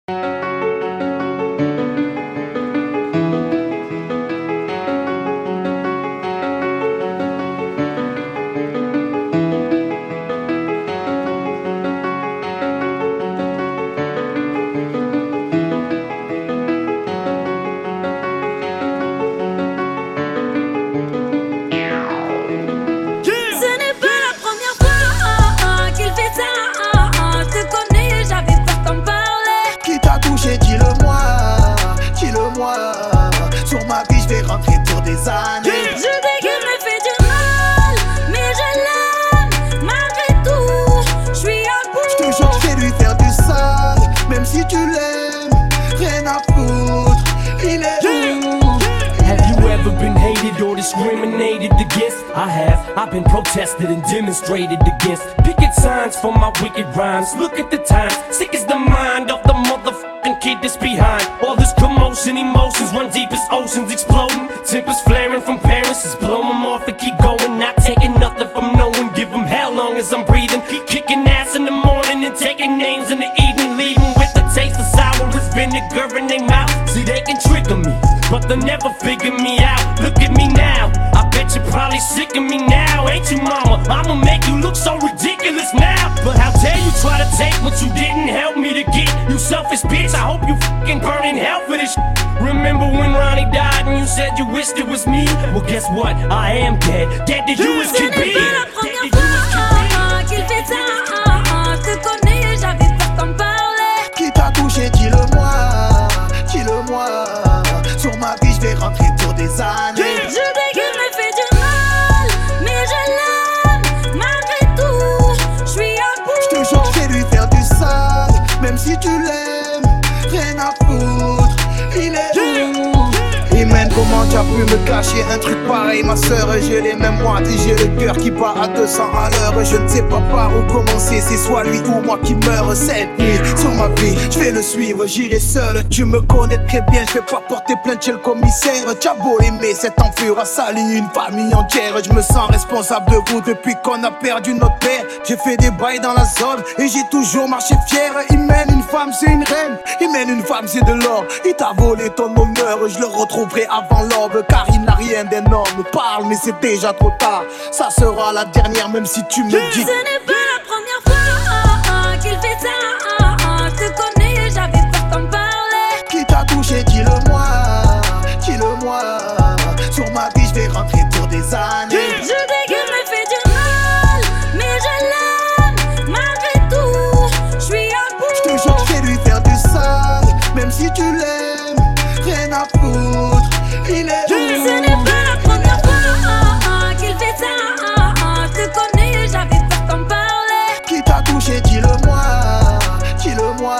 Dis-le-moi, sur ma vie je vais rentrer pour des années. Je sais qu'il me fait du mal, mais je l'aime malgré tout. Je suis à bout. Je te jure que je vais lui faire du sale, même si tu l'aimes, rien à foutre. Il est où? Have you ever been hated or discriminated against? I have. I've been protested and demonstrated against. Picket signs for my wicked rhymes. Look at the times. Sick is the mind of the motherfucking kid that's behind. All this commotion, emotions run deep as oceans exploding. Tempers flaring from parents, just blow them off and keep going. Not taking nothing from no one. Give them hell long as I'm breathing. Keep kicking ass in the morning and taking names in the evening. Leaving with the taste of sour as vinegar in their mouth. See, they can trigger me, but they'll never figure me out. Look at me now, I bet you're probably sick of me now. Ain't you, mama? I'ma make you look so ridiculous now. But how dare you try to take what you didn't help me to get? You selfish bitch, I hope you fucking burn in hell for this shit. Remember when Ronnie died and you said you wished it was me? Well guess what, I am dead, dead to you as can be. Ce n'est pas la première fois qu'il fait ça. Je te connais, j'avais peur d'en parler. Qui t'a touché, dis-le-moi, dis-le-moi. Sur ma vie je vais rentrer pour des années. Je sais qu'il me fait du mal, mais je l'aime malgré tout. Je suis à bout. Je te jure que je vais lui faire du sale, même si tu l'aimes, rien à foutre. Il est où? Imen, comment tu as pu me cacher un truc pareil, ma soeur? J'ai les mêmes moites et j'ai le cœur qui bat à 200 à l'heure. Je ne sais pas par où commencer, c'est soit lui ou moi qui meurt cette nuit. Sur ma vie, je vais le suivre, j'irai seul. Tu me connais très bien, je vais pas porter plainte chez le commissaire. Tu as beau aimer, cet enfure a sali une famille entière. Je me sens responsable de vous depuis qu'on a perdu notre père. J'ai fait des bails dans la zone et j'ai toujours marché fier. Imen, une femme c'est une reine, Imen, une femme c'est de l'or. Il t'a volé ton honneur, je le retrouverai avant l'aube. Car il n'a rien d'énorme, parle mais c'est déjà trop tard. Ça sera la dernière même si tu me dis. Ce n'est pas la première fois qu'il fait ça. Je te connais, j'avais peur d'en parler. Qui t'a touché, dis-le-moi, dis-le-moi. Sur ma vie je vais rentrer pour des années. Je sais qu'il me fait du mal, mais je l'aime malgré tout. Je suis à bout. Je te jure que je vais lui faire du sale, même si tu l'aimes, rien à foutre. Il est où? Ce n'est pas la première fois qu'il fait ça. Je te connais, j'avais peur d'en parler. Qui t'a touché, dis-le-moi, dis-le-moi.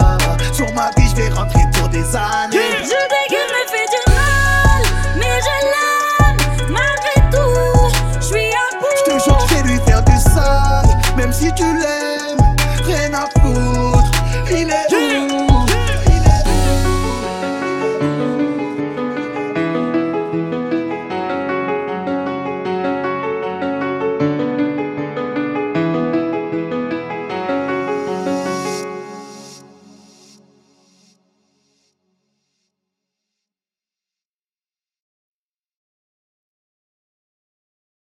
Sur ma vie je vais rentrer pour des années. Je sais qu'il me fait du mal, mais je l'aime malgré tout. Je suis à bout. Je te jure que je vais lui faire du sale, même si tu l'aimes.